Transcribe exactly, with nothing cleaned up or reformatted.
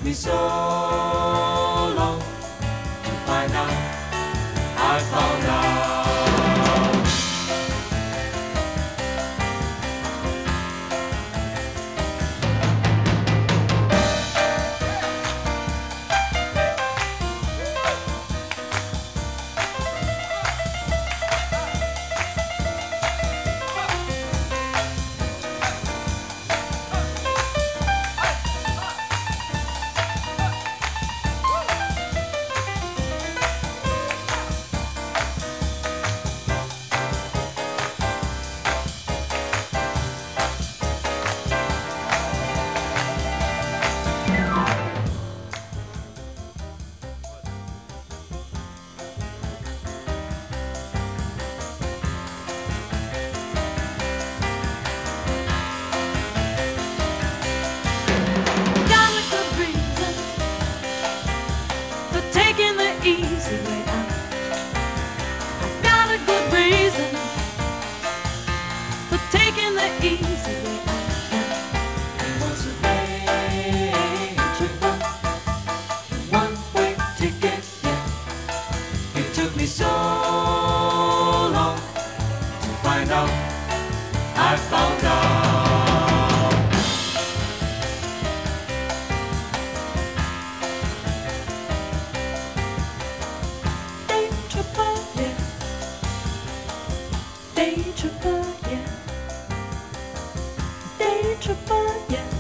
me so long to find out. I found out. Easy way out. I've got a good reason for taking the easy way out. It was a day trip, one way ticket. Yeah, it took me so long to find out. I found out. Day tripper, yeah. Day tripper, yeah.